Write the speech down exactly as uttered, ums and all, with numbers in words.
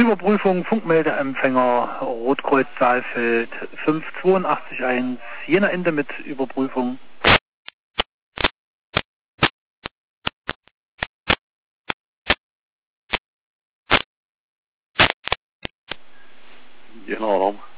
Überprüfung, Funkmeldeempfänger, Rotkreuz Saalfeld fünf zwei acht eins, Jena Ende mit Überprüfung. Jena Raum.